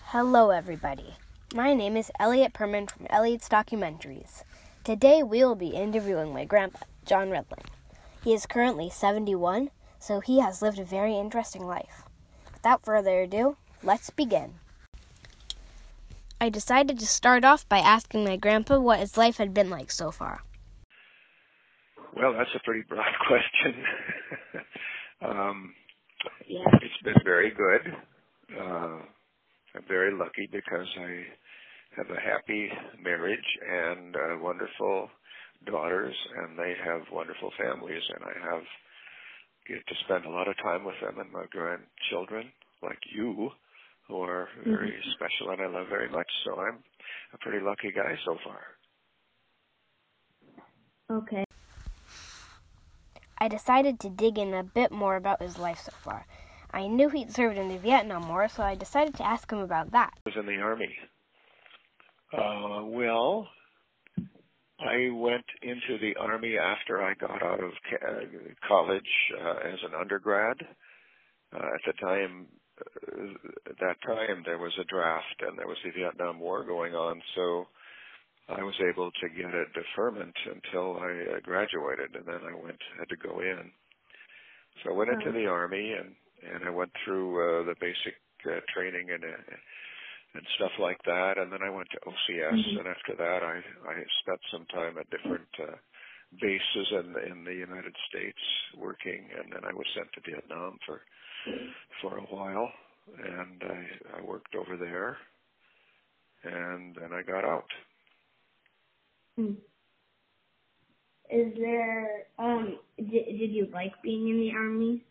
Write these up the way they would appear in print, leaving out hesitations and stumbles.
Hello, everybody. My name is Elliot Perman from Elliot's Documentaries. Today we will be interviewing my grandpa, John Redling. He is currently 71, so he has lived a very interesting life. Without further ado, let's begin. I decided to start off by asking my grandpa what his life had been like so far. Well, that's a pretty broad question. It's been very good. I'm very lucky because I have a happy marriage and wonderful daughters, and they have wonderful families, and I get to spend a lot of time with them and my grandchildren, like you, who are very special and I love very much. So I'm a pretty lucky guy so far. Okay. I decided to dig in a bit more about his life so far. I knew he'd served in the Vietnam War, so I decided to ask him about that. I was in the Army. Well, I went into the Army after I got out of college as an undergrad. At that time, there was a draft, and there was the Vietnam War going on, so I was able to get a deferment until I graduated, and then I had to go in. So I went into the Army, and I went through the basic training and stuff like that, and then I went to OCS, and after that I spent some time at different bases in the United States working, and then I was sent to Vietnam for a while, and I worked over there, and then I got out. Is there, did you like being in the Army?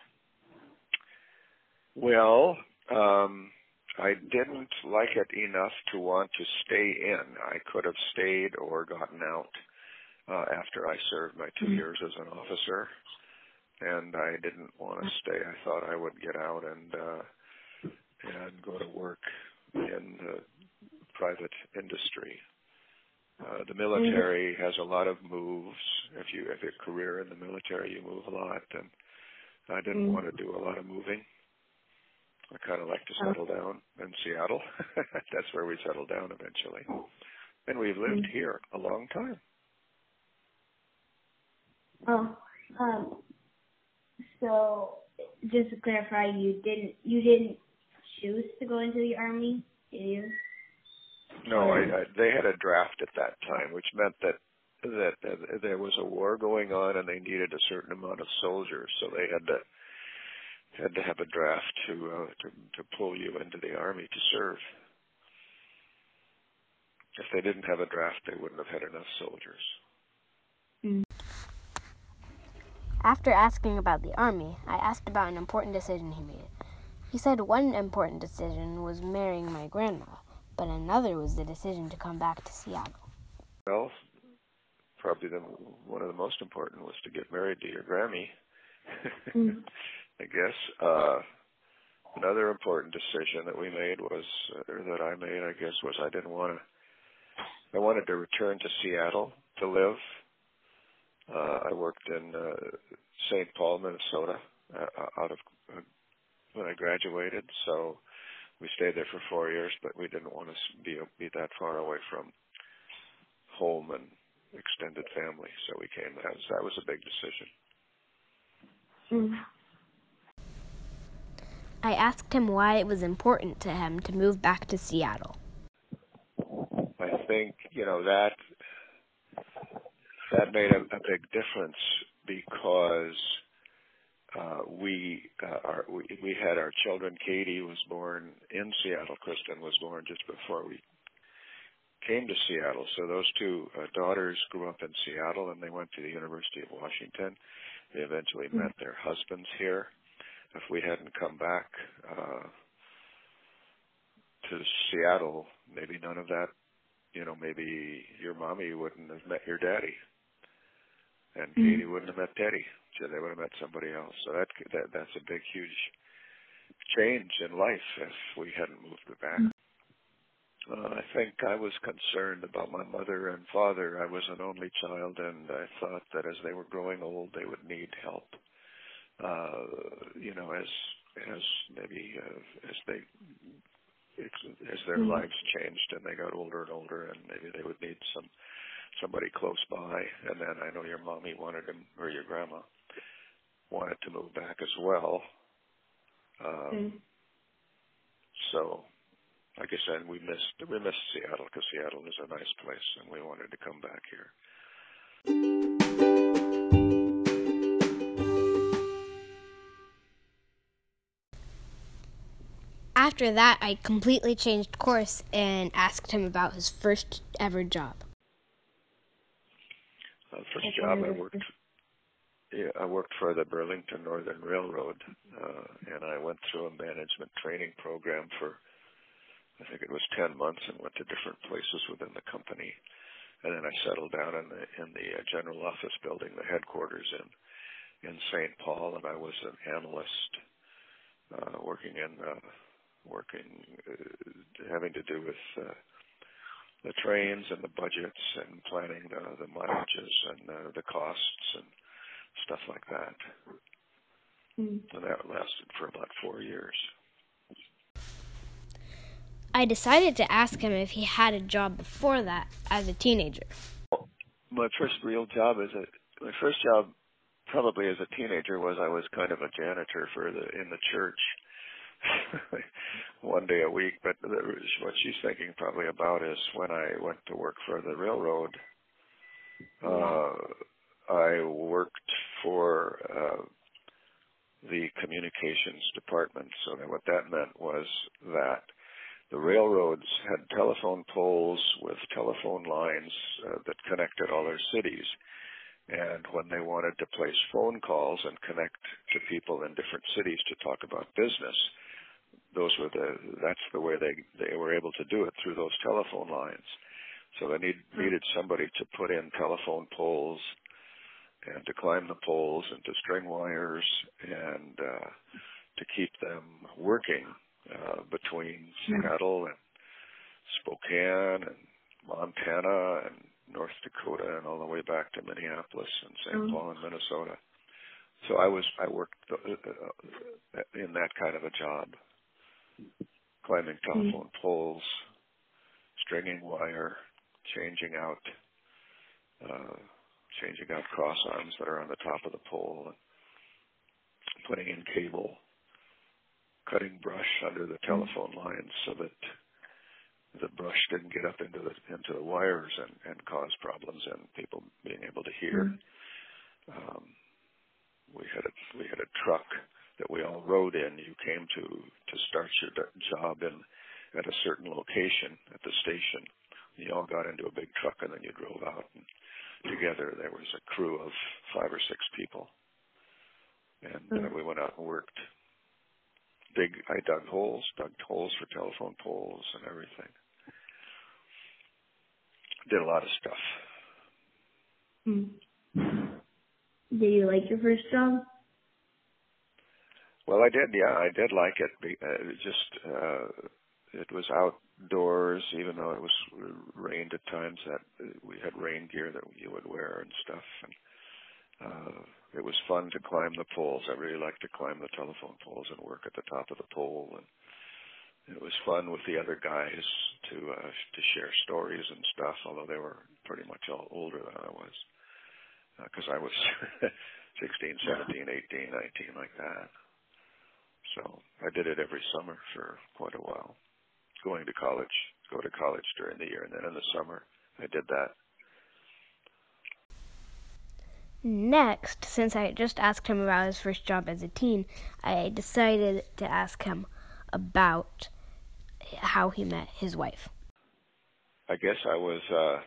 Well, I didn't like it enough to want to stay in. I could have stayed or gotten out after I served my 2 years as an officer, and I didn't want to stay. I thought I would get out and go to work in the private industry. The military has a lot of moves. If you have a career in the military, you move a lot, and I didn't want to do a lot of moving. I kind of like to settle down in Seattle. That's where we settled down eventually. And we've lived here a long time. So just to clarify, you didn't choose to go into the Army, did you? No, they had a draft at that time, which meant that there was a war going on and they needed a certain amount of soldiers, so they had to have a draft to pull you into the Army to serve. If they didn't have a draft, they wouldn't have had enough soldiers. After asking about the Army, I asked about an important decision he made. He said one important decision was marrying my grandma, but another was the decision to come back to Seattle. Well, probably one of the most important was to get married to your Grammy, I guess. Another important decision that we made was I wanted to return to Seattle to live. I worked in St. Paul, Minnesota, when I graduated, so we stayed there for 4 years, but we didn't want to be that far away from home and extended family, so we came. That was a big decision. I asked him why it was important to him to move back to Seattle. I think, that made a big difference because we had our children. Katie was born in Seattle. Kristen was born just before we came to Seattle. So those two daughters grew up in Seattle, and they went to the University of Washington. They eventually met their husbands here. If we hadn't come back to Seattle, maybe none of that, maybe your mommy wouldn't have met your daddy, and Katie wouldn't have met Teddy. So they would have met somebody else. So that's a big, huge change in life if we hadn't moved back. I think I was concerned about my mother and father. I was an only child, and I thought that as they were growing old, they would need help. As they as their lives changed and they got older and older, and maybe they would need somebody close by. And then I know your mommy wanted him, or your grandma wanted to move back as well. So, like I said, we missed Seattle because Seattle is a nice place, and we wanted to come back here. After that, I completely changed course and asked him about his first ever job. First job I worked for the Burlington Northern Railroad, and I went through a management training program for, I think it was 10 months, and went to different places within the company. And then I settled down in the general office building, the headquarters in St. Paul, and I was an analyst having to do with the trains and the budgets and planning the mileages and the costs and stuff like that. And that lasted for about 4 years. I decided to ask him if he had a job before that as a teenager. My first job probably as a teenager was I was kind of a janitor in the church one day a week. But what she's thinking probably about is when I went to work for the railroad, I worked for the communications department. So that what that meant was that the railroads had telephone poles with telephone lines that connected all their cities. And when they wanted to place phone calls and connect to people in different cities to talk about business, that's the way they were able to do it, through those telephone lines. So they needed somebody to put in telephone poles and to climb the poles and to string wires and to keep them working between Seattle and Spokane and Montana and North Dakota and all the way back to Minneapolis and St. Paul and Minnesota. So I worked in that kind of a job, climbing telephone poles, stringing wire, changing out cross arms that are on the top of the pole, and putting in cable, cutting brush under the telephone lines so that the brush didn't get up into the wires and cause problems and people being able to hear. We had a truck that we all rode in. You came to start your job at a certain location at the station. You all got into a big truck and then you drove out. And together there was a crew of 5 or 6 people. And we went out and worked. I dug holes for telephone poles and everything. Did a lot of stuff. Did you like your first job? Well, I did. Yeah, I did like it. It was outdoors, even though it was rained at times. That we had rain gear that you would wear and stuff. And it was fun to climb the poles. I really liked to climb the telephone poles and work at the top of the pole. And it was fun with the other guys to share stories and stuff, although they were pretty much all older than I was, because I was 16, 17, 18, 19, like that. So I did it every summer for quite a while, go to college during the year, and then in the summer I did that. Next, since I just asked him about his first job as a teen, I decided to ask him about how he met his wife. I guess I was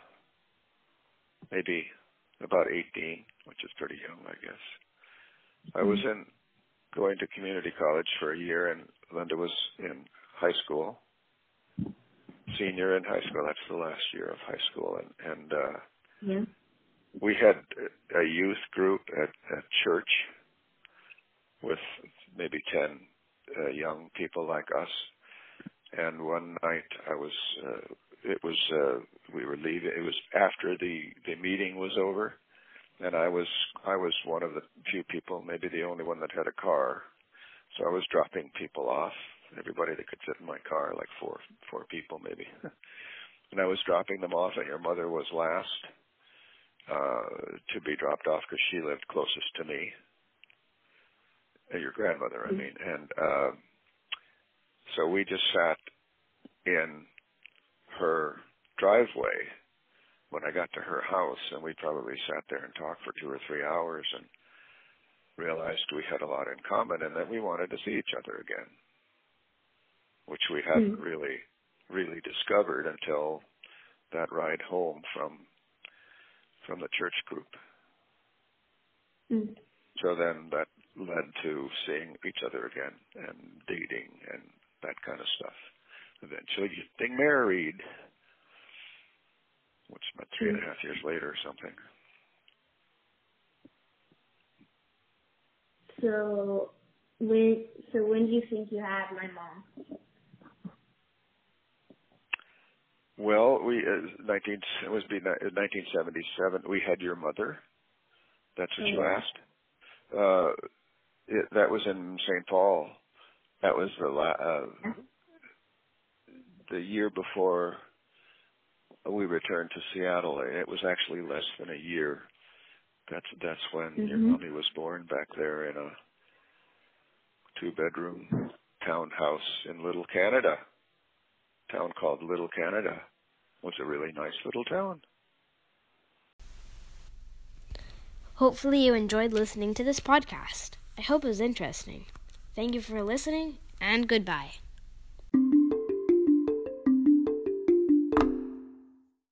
maybe about 18, which is pretty young, I guess. I was going to community college for a year, and Linda was in high school, senior in high school. That's the last year of high school, and we had a youth group at church with maybe 10 young people like us. And one night we were leaving. It was after the meeting was over, and I was one of the few people, maybe the only one that had a car. So I was dropping people off everybody that could fit in my car, like four people maybe. And I was dropping them off, and your mother was last to be dropped off because she lived closest to me. Your grandmother, I mean. And so we just sat in her driveway when I got to her house, and we probably sat there and talked for 2 or 3 hours and realized we had a lot in common and that we wanted to see each other again, which we hadn't really discovered until that ride home from the church group. So then that led to seeing each other again and dating and that kind of stuff. Eventually getting married, which meant 3.5 years later or something. So when do you think you had my mom? Well, it was 1977. We had your mother. That's what you asked. That was in St. Paul. That was the year before we returned to Seattle. It was actually less than a year. That's when your mommy was born back there in a 2-bedroom townhouse in Little Canada. Town called Little Canada. It was a really nice little town. Hopefully you enjoyed listening to this podcast. I hope it was interesting. Thank you for listening, and goodbye.